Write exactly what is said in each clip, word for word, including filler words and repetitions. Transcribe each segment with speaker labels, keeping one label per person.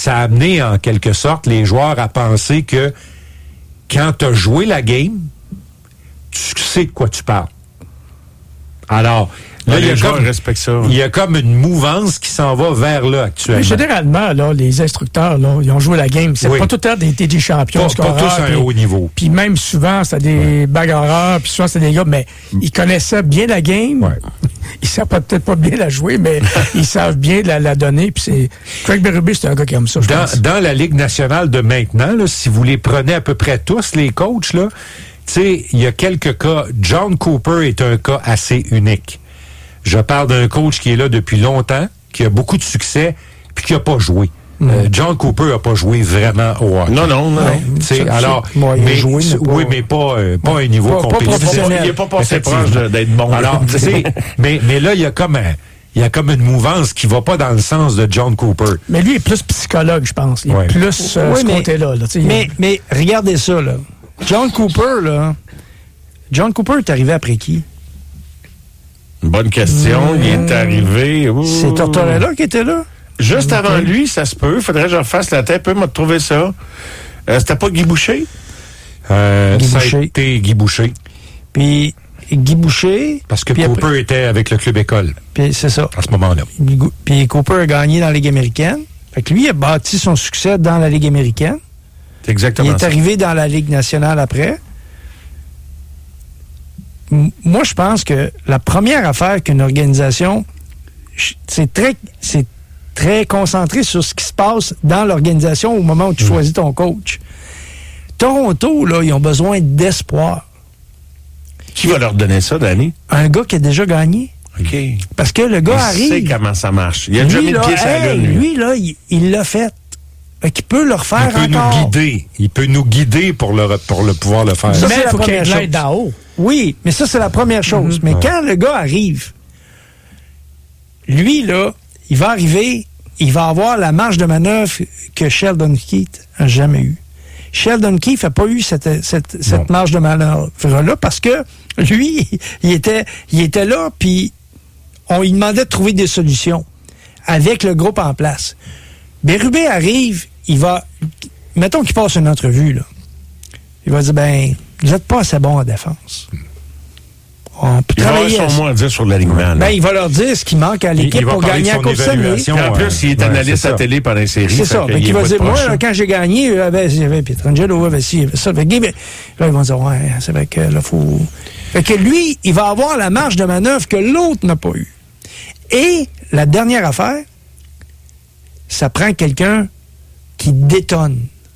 Speaker 1: ça a amené en quelque sorte les joueurs à penser que quand tu as joué la game, tu sais de quoi tu parles. Alors, là,
Speaker 2: les
Speaker 1: il y a
Speaker 2: joueurs
Speaker 1: comme,
Speaker 2: respectent ça.
Speaker 1: Il y a comme une mouvance qui s'en va vers là actuellement.
Speaker 3: Mais généralement, là, les instructeurs, là, ils ont joué la game. C'est
Speaker 1: oui.
Speaker 3: pas tout le temps des, des champions.
Speaker 1: Pas, pas tous à un haut niveau.
Speaker 3: Puis même souvent, c'était des ouais. bagarreurs, puis souvent, c'était des gars, mais ils connaissaient bien la game.
Speaker 1: Ouais.
Speaker 3: Ils savent peut-être pas bien la jouer, mais ils savent bien la, la donner. Puis c'est Craig Berube, c'est un gars qui aime ça, je
Speaker 1: dans,
Speaker 3: pense.
Speaker 1: Dans la Ligue nationale de maintenant, là, si vous les prenez à peu près tous, les coachs, là, tu sais, il y a quelques cas. John Cooper est un cas assez unique. Je parle d'un coach qui est là depuis longtemps, qui a beaucoup de succès, puis qui n'a pas joué. Mm. Euh, John Cooper n'a pas joué vraiment au hockey.
Speaker 2: Non, non, non.
Speaker 1: C'est, alors,
Speaker 3: moi,
Speaker 1: mais,
Speaker 3: joué, mais
Speaker 1: oui,
Speaker 3: pas,
Speaker 1: mais pas, euh, pas à un niveau
Speaker 3: pas,
Speaker 1: compétitif.
Speaker 3: Pas
Speaker 2: il n'est pas passé proche d'être bon.
Speaker 1: Alors, mais, mais là, il y a comme un, il y a comme une mouvance qui va pas dans le sens de John Cooper.
Speaker 3: Mais lui est plus psychologue, je pense. Il est
Speaker 1: ouais.
Speaker 3: plus euh,
Speaker 4: oui,
Speaker 3: ce
Speaker 4: mais,
Speaker 3: côté-là. Là,
Speaker 4: mais, mais regardez ça, là. John Cooper, là. John Cooper est arrivé après qui?
Speaker 2: Une bonne question. Mmh. Il est arrivé... Ouh.
Speaker 4: C'est Tortorella qui était là?
Speaker 2: Juste avant lui, ça se peut. Faudrait que je refasse la tête. Peut m'a trouvé ça. Euh, c'était pas Guy Boucher?
Speaker 1: Euh,
Speaker 4: Guy
Speaker 1: ça
Speaker 4: Boucher.
Speaker 1: a été Guy Boucher.
Speaker 4: Puis Guy Boucher...
Speaker 1: Parce que
Speaker 4: Cooper
Speaker 1: après, était avec le club école.
Speaker 4: Puis c'est ça.
Speaker 1: À ce moment-là.
Speaker 4: Puis Cooper a gagné dans la Ligue américaine. Fait que lui, il a bâti son succès dans la Ligue américaine.
Speaker 2: C'est exactement ça.
Speaker 4: Il est
Speaker 2: ça.
Speaker 4: arrivé dans la Ligue nationale après. Moi, je pense que la première affaire qu'une organisation, c'est très, c'est très concentré sur ce qui se passe dans l'organisation au moment où tu mmh. choisis ton coach. Toronto, là, ils ont besoin d'espoir.
Speaker 2: Qui va leur donner ça, Danny?
Speaker 4: Un gars qui a déjà gagné.
Speaker 2: OK.
Speaker 4: Parce que le gars
Speaker 2: il
Speaker 4: arrive...
Speaker 2: Il sait comment ça marche. Il a
Speaker 4: lui,
Speaker 2: déjà mis
Speaker 4: là,
Speaker 2: le pied sur la
Speaker 4: hey,
Speaker 2: lune, lui.
Speaker 4: Lui, là, il, il l'a fait. Fait qu'il peut le refaire
Speaker 1: encore. Il peut
Speaker 4: encore.
Speaker 1: nous guider. Il peut nous guider pour le, pour le pouvoir le faire.
Speaker 3: Ça,
Speaker 4: mais
Speaker 3: il faut qu'il y ait de l'aide d'en haut.
Speaker 4: Oui, mais ça, c'est la première chose. Mm-hmm. Mais ouais. quand le gars arrive, lui, là, il va arriver, il va avoir la marge de manœuvre que Sheldon Keefe n'a jamais eue. Sheldon Keefe n'a pas eu cette, cette, cette marge de manœuvre-là parce que lui, il était, il était là, puis on lui demandait de trouver des solutions avec le groupe en place. Berube arrive, il va... Mettons qu'il passe une entrevue, là. Il va dire, ben, vous n'êtes pas assez bon en défense. On peut
Speaker 2: il
Speaker 4: travailler...
Speaker 2: Il va avoir son mot à dire sur l'alignement.
Speaker 4: Ben, il va leur dire ce qui manque à l'équipe pour gagner à Coupe Stanley.
Speaker 2: En plus, il est ouais, analyste à télé pendant les séries.
Speaker 4: C'est ça. Il va dire, moi, là, quand j'ai gagné, il y avait Pietrangelo, il y avait ci, il y avait ça. Fait que, là, ils vont dire, ouais, c'est vrai que là, faut... Fait que lui, il va avoir la marge de manœuvre que l'autre n'a pas eue. Et la dernière affaire, ça prend quelqu'un qui détonne.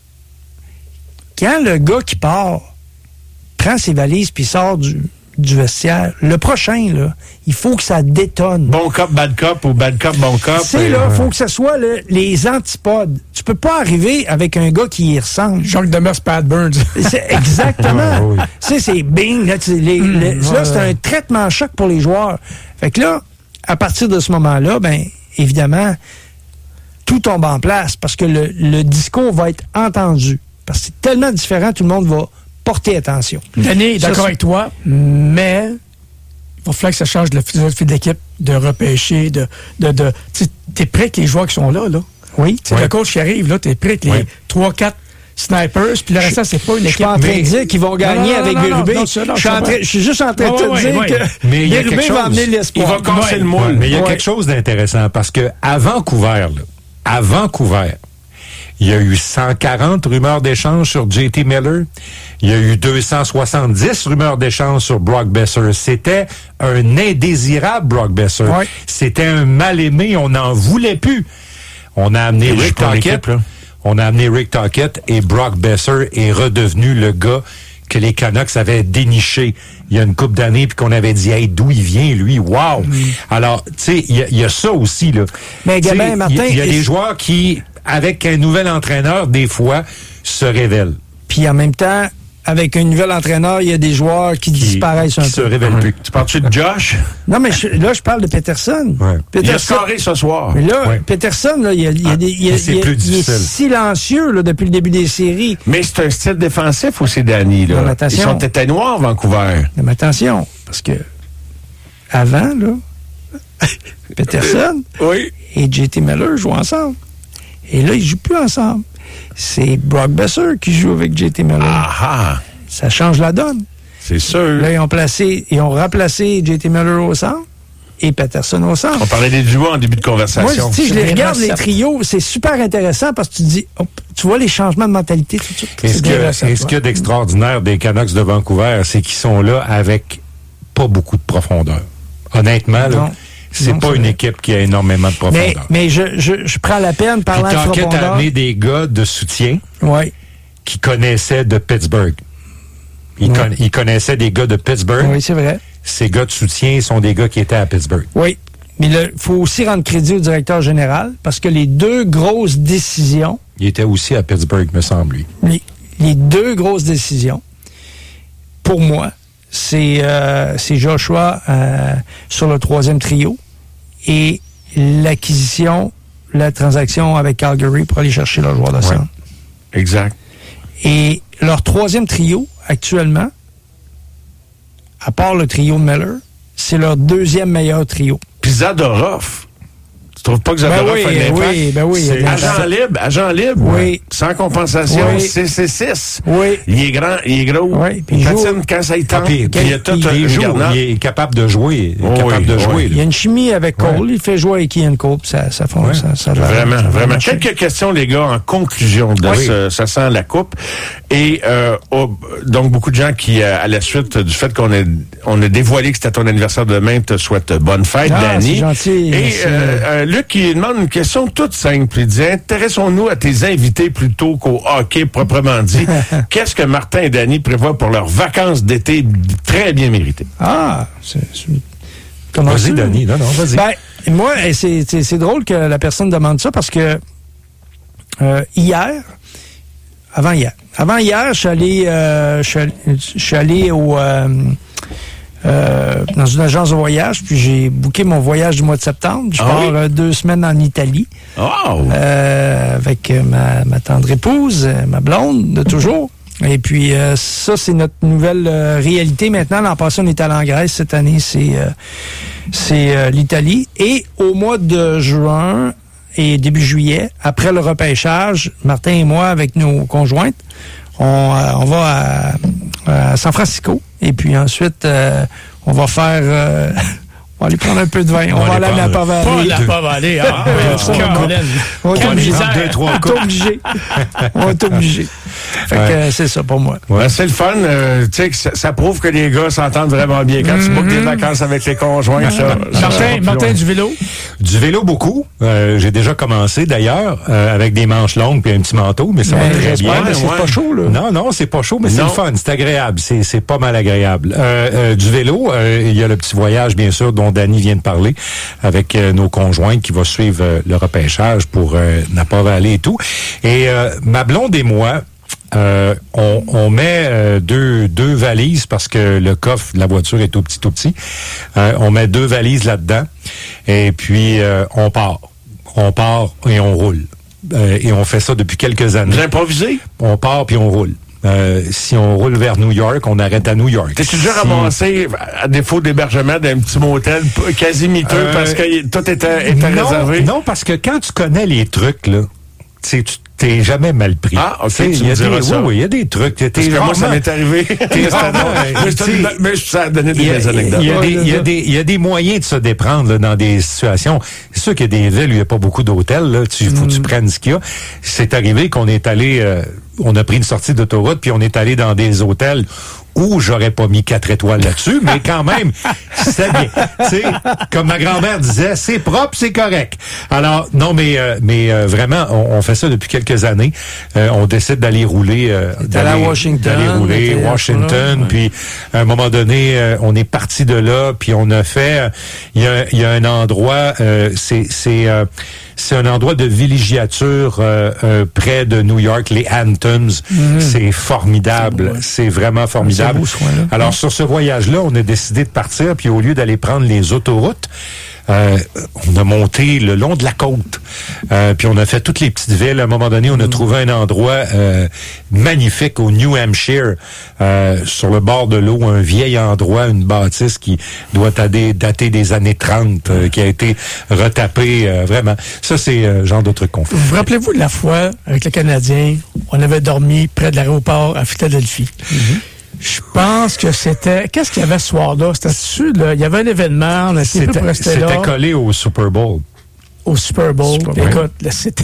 Speaker 4: Quand le gars qui part prend ses valises puis sort du, du vestiaire, le prochain, là, il faut que ça détonne.
Speaker 2: Bon cop, bad cop ou bad cop, bon cop.
Speaker 4: C'est là, il faut que ce soit le, les antipodes. Tu peux pas arriver avec un gars qui y ressemble.
Speaker 3: Jacques Demers, Pat Burns.
Speaker 4: C'est exactement.
Speaker 1: oui.
Speaker 4: C'est, c'est bing. Là, les, mmh, les, ouais, là c'est un traitement choc pour les joueurs. Fait que là, à partir de ce moment-là, ben évidemment, tout tombe en place parce que le, le discours va être entendu. Parce que c'est tellement différent, tout le monde va porter attention.
Speaker 3: Denis, d'accord avec toi, mais il va falloir que ça change de la philosophie de l'équipe, de repêcher, de... de, de tu es prêt avec les joueurs qui sont là, là.
Speaker 4: Oui.
Speaker 3: C'est
Speaker 4: oui.
Speaker 3: le coach qui arrive, là, tu es prêt avec les
Speaker 1: oui.
Speaker 3: trois quatre snipers, puis le reste, c'est pas une équipe.
Speaker 4: Je suis pas en train
Speaker 3: mais...
Speaker 4: de dire qu'ils vont gagner non, non, avec Berube. Je suis juste en train de te
Speaker 3: ouais,
Speaker 4: dire
Speaker 3: ouais,
Speaker 4: que
Speaker 1: mais
Speaker 4: Berube va amener l'espoir.
Speaker 2: Il va casser
Speaker 4: ouais.
Speaker 2: le moule.
Speaker 1: Mais il y a
Speaker 4: ouais.
Speaker 1: quelque chose d'intéressant parce que à Vancouver, là, à Vancouver, il y a eu cent quarante rumeurs d'échange sur J T Miller. Il y a eu deux cent soixante-dix rumeurs d'échange sur Brock Besser. C'était un indésirable, Brock Besser.
Speaker 4: Ouais.
Speaker 1: C'était un mal-aimé. On n'en voulait plus. On a amené Rick Tocchet. On a amené Rick Tocchet et Brock Besser est redevenu le gars que les Canucks avaient déniché il y a une couple d'années puis qu'on avait dit, hey, d'où il vient, lui? Wow! Mm. Alors, tu sais, il y, y a ça aussi, là.
Speaker 4: Mais Gabin, Martin...
Speaker 1: Il y, y a des joueurs qui, avec un nouvel entraîneur, des fois, se révèlent.
Speaker 4: Puis en même temps, avec un nouvel entraîneur, il y a des joueurs qui, qui disparaissent un
Speaker 1: qui
Speaker 4: peu.
Speaker 1: se révèlent plus.
Speaker 2: Tu parles-tu de Josh?
Speaker 4: Non, mais je, là, je parle de Peterson.
Speaker 1: Ouais.
Speaker 2: Peterson. Il a scoré ce soir.
Speaker 4: Mais là,
Speaker 1: ouais.
Speaker 4: Peterson, là, il, y a, il, y a des, il, y a,
Speaker 1: c'est
Speaker 4: il, y a,
Speaker 1: plus
Speaker 4: il est silencieux là, depuis le début des séries.
Speaker 2: Mais c'est un style défensif aussi, Danny. Là.
Speaker 4: Non, attention.
Speaker 2: Ils sont étais noirs, Vancouver.
Speaker 4: Non, mais attention, parce que avant, là, Peterson
Speaker 2: oui.
Speaker 4: et J T Miller jouent ensemble. Et là, ils jouent plus ensemble. C'est Brock Besser qui joue avec J T Miller.
Speaker 2: Ah ah!
Speaker 4: Ça change la donne.
Speaker 2: C'est sûr.
Speaker 4: Là, ils ont placé, ils ont remplacé J T Miller au centre et Peterson au centre.
Speaker 2: On parlait des duos en début de conversation.
Speaker 4: Moi, tu sais, je les
Speaker 3: C'est
Speaker 4: regarde,
Speaker 3: vraiment
Speaker 4: les trios, c'est super intéressant parce que tu te dis, hop, tu vois les changements de mentalité tout de suite.
Speaker 1: Et ce
Speaker 4: C'est
Speaker 1: que-
Speaker 4: intéressant,
Speaker 1: et ce
Speaker 4: toi.
Speaker 1: qu'il y a d'extraordinaire des Canucks de Vancouver, c'est qu'ils sont là avec pas beaucoup de profondeur. Honnêtement, là,
Speaker 4: Non.
Speaker 1: c'est
Speaker 4: Non,
Speaker 1: pas
Speaker 4: c'est
Speaker 1: une
Speaker 4: vrai.
Speaker 1: équipe qui a énormément de
Speaker 4: Mais,
Speaker 1: profondeur.
Speaker 4: mais je, je, je prends la peine,
Speaker 1: Puis
Speaker 4: parlant de
Speaker 1: Tocchet a
Speaker 4: profondeur.
Speaker 1: amené des gars de soutien
Speaker 4: Oui,
Speaker 1: qui connaissaient de Pittsburgh. Ils,
Speaker 4: Ouais.
Speaker 1: con- ils connaissaient des gars de Pittsburgh.
Speaker 4: oui, c'est vrai.
Speaker 1: Ces gars de soutien sont des gars qui étaient à Pittsburgh.
Speaker 4: Oui. Mais il faut aussi rendre crédit au directeur général parce que les deux grosses décisions,
Speaker 1: Il était aussi à Pittsburgh, me semble, lui.
Speaker 4: les, les deux grosses décisions, pour moi, c'est euh, c'est Joshua euh, sur le troisième trio et l'acquisition, la transaction avec Calgary pour aller chercher leur joueur de centre.
Speaker 2: Ouais. Exact.
Speaker 4: Et leur troisième trio, actuellement, à part le trio de Miller, c'est leur deuxième meilleur trio.
Speaker 2: Puis Zadorov. Tu trouves pas que Zadorov
Speaker 4: Ben oui,
Speaker 2: a un impact?
Speaker 4: oui, ben oui, il y a
Speaker 2: C'est
Speaker 4: des
Speaker 2: agent
Speaker 4: impacts.
Speaker 2: libre, agent libre.
Speaker 4: Oui.
Speaker 2: Sans compensation,
Speaker 4: Oui.
Speaker 2: c'est c'est six.
Speaker 4: Oui.
Speaker 2: Il est grand, il est gros.
Speaker 4: Oui, puis
Speaker 2: il
Speaker 4: il joue-
Speaker 2: patine quand ça y
Speaker 1: Ah,
Speaker 2: tente.
Speaker 1: puis-
Speaker 2: Puis il y a tout
Speaker 1: puis
Speaker 2: un
Speaker 1: il joue,
Speaker 2: garnant.
Speaker 1: il est capable de jouer. Il est
Speaker 2: Oh
Speaker 1: capable
Speaker 2: oui,
Speaker 1: de
Speaker 2: oui.
Speaker 1: jouer.
Speaker 4: Il y
Speaker 1: là.
Speaker 4: a une chimie avec Cole,
Speaker 1: Ouais.
Speaker 4: il fait jouer avec Ian Cole, puis ça, ça, fond,
Speaker 1: Ouais.
Speaker 4: ça, ça a l'air-
Speaker 2: Vraiment,
Speaker 4: ça a l'air
Speaker 2: vraiment.
Speaker 4: marcher.
Speaker 2: Quelques questions, les gars, en conclusion de
Speaker 1: Oui.
Speaker 2: ce, ça sent la coupe. Et euh, oh, donc, beaucoup de gens qui, euh, à la suite du fait qu'on ait, on a dévoilé que c'était ton anniversaire demain, te souhaitent bonne fête,
Speaker 4: Ah,
Speaker 2: Danny.
Speaker 4: c'est gentil,
Speaker 2: Et
Speaker 4: merci.
Speaker 2: euh, euh, Luc, il demande une question toute simple. Il dit, intéressons-nous à tes invités plutôt qu'au hockey proprement dit. Qu'est-ce que Martin et Danny prévoient pour leurs vacances d'été très bien méritées?
Speaker 4: Ah, c'est... c'est- comment
Speaker 1: Vas-y,
Speaker 4: ça?
Speaker 1: Danny. Non, non, vas-y.
Speaker 4: Ben, moi, eh, c'est, c'est, c'est drôle que la personne demande ça parce que euh, hier, avant hier, avant hier, je suis allé, euh, je suis allé, je suis allé au, euh, euh, dans une agence de voyage, puis j'ai booké mon voyage du mois de septembre. Je
Speaker 2: Ah
Speaker 4: pars
Speaker 2: oui?
Speaker 4: euh, deux semaines en Italie
Speaker 2: Oh!
Speaker 4: euh, avec euh, ma, ma tendre épouse, euh, ma blonde de toujours. Et puis euh, ça, c'est notre nouvelle euh, réalité maintenant. L'an passé, on est allé en Grèce. Cette année, c'est euh, c'est euh, l'Italie. Et au mois de juin et début juillet, après le repêchage, Martin et moi, avec nos conjointes, on, euh, on va à, à San Francisco. Et puis ensuite, euh, on va faire... euh, on va aller prendre un peu de vin. On,
Speaker 1: On
Speaker 4: va
Speaker 1: va
Speaker 4: aller à
Speaker 1: aller
Speaker 4: Napa
Speaker 1: prendre-
Speaker 4: Valley.
Speaker 3: Pas la pas vallée, hein?
Speaker 4: ça,
Speaker 3: Colin.
Speaker 4: On va
Speaker 3: Quelle
Speaker 4: t'obliger.
Speaker 3: misère.
Speaker 1: Deux, trois
Speaker 4: On va
Speaker 1: coupes.
Speaker 4: t'obliger. On va t'obliger. Fait que
Speaker 1: Ouais.
Speaker 4: euh, c'est ça pour moi.
Speaker 2: Ben, c'est le fun. euh, tu sais, que ça, ça prouve que les gars s'entendent vraiment bien. Quand tu bookes des vacances avec les conjoints, ça, ça va
Speaker 3: Martin,
Speaker 2: plus
Speaker 3: Martin
Speaker 2: loin.
Speaker 3: du vélo.
Speaker 1: Du vélo beaucoup. Euh, j'ai déjà commencé d'ailleurs euh, avec des manches longues puis un petit manteau, mais ça
Speaker 4: Ben,
Speaker 1: va très
Speaker 4: j'espère,
Speaker 1: bien.
Speaker 4: mais c'est
Speaker 2: ouais.
Speaker 4: pas chaud, là.
Speaker 1: Non, non, c'est pas chaud, mais c'est
Speaker 2: Non.
Speaker 1: le fun, c'est agréable, c'est c'est pas mal agréable. Euh, euh, du vélo, euh, il y a le petit voyage, bien sûr, dont Danny vient de parler, avec euh, nos conjoints qui va suivre euh, le repêchage pour euh, Napa Valley et tout. Et euh, ma blonde et moi, euh, on, on met euh, deux, deux valises parce que le coffre de la voiture est tout petit, tout petit. Euh, on met deux valises là-dedans et puis euh, on part. On part et on roule. Euh, et on fait ça depuis quelques années.
Speaker 2: Vous improvisez?
Speaker 1: On part puis on roule. Euh, si on roule vers New York, on arrête à New York.
Speaker 2: T'es-tu déjà
Speaker 1: Si-
Speaker 2: ramassé, à défaut d'hébergement, d'un petit motel p- quasi miteux
Speaker 1: Euh,
Speaker 2: parce que y- tout était, était
Speaker 1: non,
Speaker 2: réservé?
Speaker 1: non, parce que quand tu connais les trucs, là, tu sais, tu t'es jamais mal pris.
Speaker 2: Ah, ok,
Speaker 1: Tu sais,
Speaker 2: tu
Speaker 1: il
Speaker 2: me
Speaker 1: y a
Speaker 2: diras
Speaker 1: des,
Speaker 2: ça.
Speaker 1: oui, oui, il y a des trucs. T'es
Speaker 2: Parce que moi, ça
Speaker 1: rarement-
Speaker 2: m'est arrivé.
Speaker 1: T'es rarement,
Speaker 2: mais, je
Speaker 1: tu
Speaker 2: te-
Speaker 1: sais,
Speaker 2: mais ça a donné
Speaker 1: Il y,
Speaker 2: des
Speaker 1: a,
Speaker 2: belles anecdotes.
Speaker 1: il, y a des,
Speaker 4: Ouais,
Speaker 1: il, y a
Speaker 4: là.
Speaker 1: des, il y a des moyens de se déprendre là, dans des situations. C'est sûr qu'il y a des villes où il n'y a pas beaucoup d'hôtels. Là. Tu, faut que tu prennes ce qu'il y a. C'est arrivé qu'on est allé, euh, on a pris une sortie d'autoroute, puis on est allé dans des hôtels où j'aurais pas mis quatre étoiles là-dessus, mais quand même, c'était bien. Tu sais, comme ma grand-mère disait, c'est propre, c'est correct. Alors, non, mais euh, mais euh, vraiment, on, on fait ça depuis quelques années. Euh, on décide d'aller rouler, euh,
Speaker 4: T'es allé à
Speaker 1: d'aller
Speaker 4: Washington,
Speaker 1: d'aller rouler
Speaker 4: t'es à-
Speaker 1: Washington,
Speaker 4: ouais.
Speaker 1: puis à un moment donné, euh, on est parti de là, puis on a fait, euh, il y a, il y a un endroit, euh, c'est c'est euh, c'est un endroit de villégiature euh, euh, près de New York, les Hamptons. C'est formidable,
Speaker 4: C'est beau, ouais.
Speaker 1: c'est vraiment formidable.
Speaker 4: beau, ce coin-là.
Speaker 1: Alors sur ce voyage-là, on a décidé de partir, puis au lieu d'aller prendre les autoroutes, euh, on a monté le long de la côte. Euh, puis on a fait toutes les petites villes. À un moment donné, on a trouvé un endroit euh, magnifique au New Hampshire, euh, sur le bord de l'eau, un vieil endroit, une bâtisse qui doit dater, dater des années trente, euh, qui a été retapée, euh, vraiment. Ça, c'est euh, genre de truc qu'on fait.
Speaker 3: Vous rappelez-vous de la fois, avec le Canadien, on avait dormi près de l'aéroport à Philadelphie. Mm-hmm. Je pense que c'était... Qu'est-ce qu'il y avait ce soir-là? C'était dessus, là? Il y avait un événement, on a été
Speaker 1: C'était,
Speaker 3: pour rester là.
Speaker 1: c'était collé au Super Bowl.
Speaker 3: Au Super Bowl.
Speaker 1: Super Bowl.
Speaker 3: Écoute, là, c'était...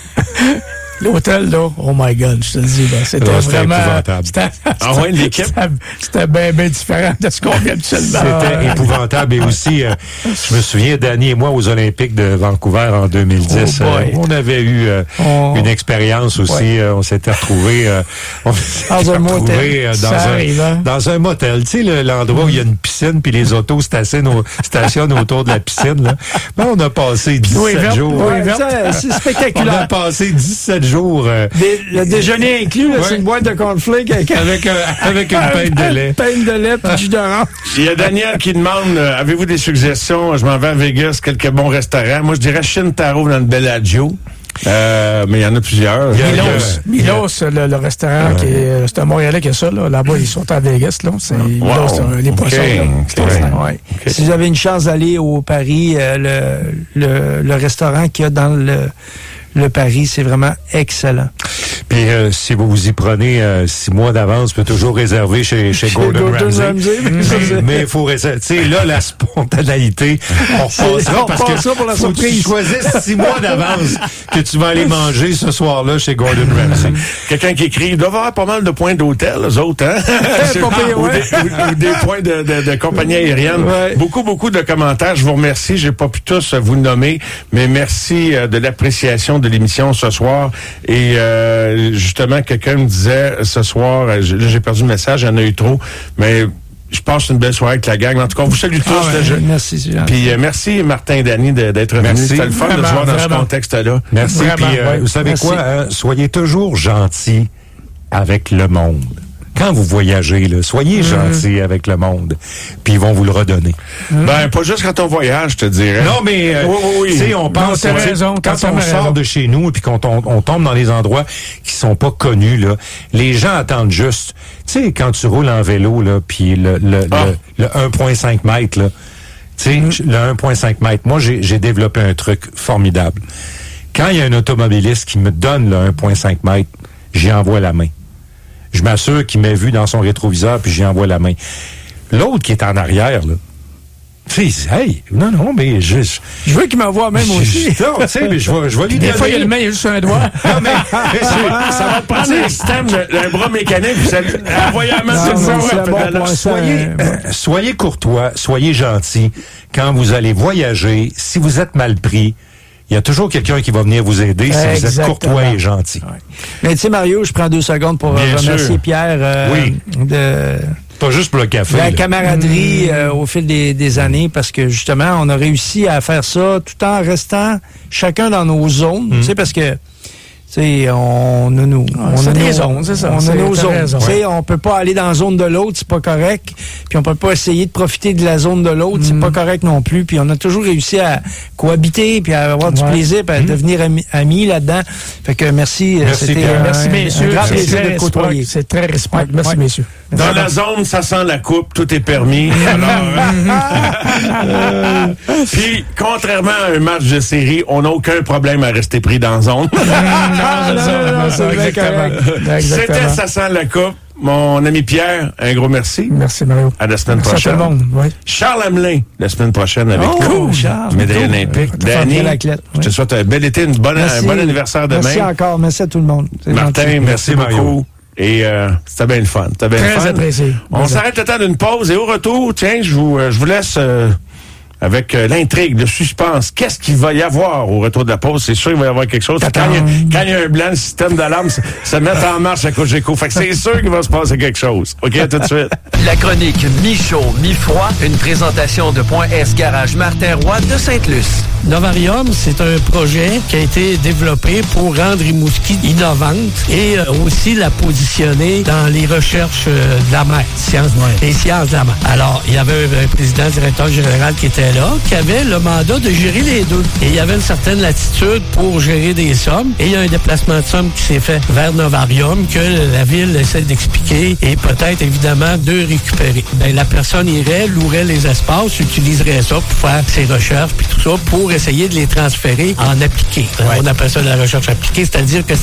Speaker 3: L'hôtel, là, oh my God, je te le dis, là, c'était
Speaker 1: là, c'était
Speaker 3: vraiment...
Speaker 1: épouvantable.
Speaker 3: C'était,
Speaker 2: ah ouais, l'équipe?
Speaker 3: C'était, c'était bien, bien différent de ce qu'on vit habituellement.
Speaker 1: C'était épouvantable. Et aussi, euh, je me souviens, Danny et moi, aux Olympiques de Vancouver en deux mille dix,
Speaker 3: oh
Speaker 1: euh, on avait eu euh, oh. une expérience aussi. Ouais. Euh, on s'était retrouvés euh,
Speaker 3: dans, un motel.
Speaker 1: Euh, dans, un, arrive, hein? dans un motel. Tu sais, le, l'endroit où il y a une piscine, puis les autos stationnent, au, stationnent autour de la piscine. Là. Ben, on a passé dix-sept
Speaker 3: verte,
Speaker 1: jours.
Speaker 3: Ouais, ça,
Speaker 4: c'est spectaculaire.
Speaker 1: On a passé dix-sept jours. Euh,
Speaker 4: Des, le déjeuner inclus, là, ouais. c'est une boîte de cornflakes avec,
Speaker 1: avec, euh, avec une pinte de lait.
Speaker 4: Pinte de lait puis du jus d'orange.
Speaker 2: Il y a Daniel qui demande, euh, avez-vous des suggestions? Je m'en vais à Vegas, quelques bons restaurants. Moi, je dirais Shintaro dans le Bellagio. Euh, mais il y en a plusieurs.
Speaker 3: Milos, Milos le, le restaurant, ouais. qui est, c'est un Montréalais qui a ça. Là. Là-bas, ils sont à Vegas. Là. C'est wow. Milos, c'est, les poissons. Okay.
Speaker 4: Okay. Ouais. Okay. Si vous avez une chance d'aller au Paris, euh, le, le, le restaurant qu'il y a dans le... Le Paris, c'est vraiment excellent.
Speaker 1: Puis euh, si vous vous y prenez euh, six mois d'avance, vous pouvez toujours réserver chez, chez, chez Gordon, Gordon Ramsay. Ramsay mais, mais il faut réserver. Tu sais, là, la spontanéité, on repassera parce que
Speaker 4: pour la
Speaker 1: faut que tu choisisses six mois d'avance que tu vas aller manger ce soir-là chez Gordon Ramsay.
Speaker 2: Quelqu'un qui écrit, il doit y avoir pas mal de points d'hôtel, eux autres, hein?
Speaker 4: pas,
Speaker 2: ou,
Speaker 4: ouais.
Speaker 2: des, ou, ou des points de, de, de compagnie aérienne. Ouais. Beaucoup, beaucoup de commentaires. Je vous remercie. J'ai pas pu tous vous nommer, mais merci euh, de l'appréciation de l'émission ce soir. Et euh, justement, quelqu'un me disait ce soir, j'ai, j'ai perdu le message, il y en a eu trop, mais je passe une belle soirée avec la gang. En tout cas, on vous salue tous.
Speaker 4: Ah ouais,
Speaker 2: je...
Speaker 4: Merci, c'est
Speaker 2: Puis euh, merci Martin et Danny de, d'être venus. C'était le fun vraiment, de se voir dans vraiment. ce contexte-là.
Speaker 1: Merci. Puis euh, ouais, vous savez merci. quoi? Hein? Soyez toujours gentils avec le monde. Quand vous voyagez, là, soyez mmh. gentils avec le monde, puis ils vont vous le redonner.
Speaker 2: Mmh. Ben, pas juste quand on voyage, je te dirais.
Speaker 1: Non, mais, euh, oui, oui, oui. Tu sais, on pense,
Speaker 3: non, raison,
Speaker 1: quand on sort raison. de chez nous, puis qu'on on, on tombe dans des endroits qui sont pas connus, là, les gens attendent juste, tu sais, quand tu roules en vélo, là, puis le, le, ah. le, le un virgule cinq mètres, là, tu sais, mmh. le un virgule cinq mètres, moi, j'ai, j'ai développé un truc formidable. Quand il y a un automobiliste qui me donne le un virgule cinq mètres, j'y envoie la main. Je m'assure qu'il m'a vu dans son rétroviseur, puis j'y envoie la main. L'autre qui est en arrière, là, tu sais, hey, non, non, mais je... Je,
Speaker 4: je veux qu'il m'envoie même je, aussi.
Speaker 1: Non, tu sais, mais je vais, je vais lui
Speaker 3: Des donner. fois, il y a le main, il y a juste un doigt.
Speaker 1: Non, mais, mais
Speaker 2: ça va te prendre un système, un bras mécanique, puis ça envoie la main sur le
Speaker 4: c'est bon
Speaker 1: alors, soyez, euh, soyez courtois, soyez gentils. Quand vous allez voyager, si vous êtes mal pris, il y a toujours quelqu'un qui va venir vous aider si Exactement. vous êtes courtois et gentil.
Speaker 4: Ouais. Mais tu sais, Mario, je prends deux secondes pour Bien remercier sûr. Pierre euh,
Speaker 1: oui.
Speaker 4: de...
Speaker 1: Pas juste pour le café.
Speaker 4: La
Speaker 1: là.
Speaker 4: camaraderie euh, au fil des, des années, parce que justement, on a réussi à faire ça tout en restant chacun dans nos zones. Mm. Tu sais, parce que tu sais, on a nous.
Speaker 3: Ah, on c'est a des nos, zones, c'est ça.
Speaker 4: On
Speaker 3: c'est
Speaker 4: a nos zones. Tu sais,
Speaker 3: ouais.
Speaker 4: on peut pas aller dans la zone de l'autre, c'est pas correct. Puis on peut pas essayer de profiter de la zone de l'autre, mm. c'est pas correct non plus. Puis on a toujours réussi à cohabiter, puis à avoir ouais. du plaisir, puis à mm. devenir amis, amis là-dedans. Fait que merci.
Speaker 1: Merci,
Speaker 4: c'était
Speaker 1: un,
Speaker 3: merci messieurs.
Speaker 4: Un grand
Speaker 3: c'est
Speaker 4: plaisir
Speaker 3: très
Speaker 4: de côtoyer.
Speaker 3: C'est très respect. Merci ouais. messieurs.
Speaker 2: Dans la zone, ça sent la coupe, tout est permis. Alors, euh, puis, contrairement à un match de série, on n'a aucun problème à rester pris dans la zone.
Speaker 3: non, non, non, non, c'est
Speaker 2: exactement. C'était Ça sent la coupe. Mon ami Pierre, un gros merci.
Speaker 3: Merci, Mario.
Speaker 2: À la semaine
Speaker 3: merci
Speaker 2: prochaine.
Speaker 3: À tout le monde, oui.
Speaker 2: Charles Hamelin, la semaine prochaine avec
Speaker 4: oh,
Speaker 2: nous.
Speaker 4: Cool, Charles.
Speaker 2: Médaille olympique.
Speaker 4: Euh,
Speaker 2: Danny,
Speaker 4: oui.
Speaker 2: je te souhaite un bel été, une bonne, un bon anniversaire demain.
Speaker 4: Merci encore. Merci à tout le monde.
Speaker 2: C'est Martin, gentil. merci, merci beaucoup. Et euh, c'était bien le fun. C'était bien
Speaker 3: Très
Speaker 2: le fun.
Speaker 3: apprécié.
Speaker 2: On
Speaker 3: bien
Speaker 2: s'arrête le temps d'une pause et au retour, tiens, je vous, euh, je vous laisse euh, avec euh, l'intrigue, le suspense. Qu'est-ce qu'il va y avoir au retour de la pause? C'est sûr qu'il va y avoir quelque chose. Quand il, y a, quand il y a un blanc, le système d'alarme se, se met en marche à Cogeco. Fait que c'est sûr qu'il va se passer quelque chose. OK, à tout de suite.
Speaker 5: La chronique mi-chaud, mi-froid, une présentation de Point S Garage Martin Roy de Sainte-Luce.
Speaker 6: Novarium, c'est un projet qui a été développé pour rendre Rimouski innovante et euh, aussi la positionner dans les recherches euh, de la mer, sciences, ouais. les sciences de la mer. Alors, il y avait un, un président, directeur général qui était cabinet-là qui avait le mandat de gérer les deux. Et il y avait une certaine latitude pour gérer des sommes. Et il y a un déplacement de sommes qui s'est fait vers Novarium que la ville essaie d'expliquer et peut-être évidemment de récupérer. Ben, la personne irait, louerait les espaces, utiliserait ça pour faire ses recherches puis tout ça pour essayer de les transférer en appliqué. Ouais. On appelle ça de la recherche appliquée, c'est-à-dire que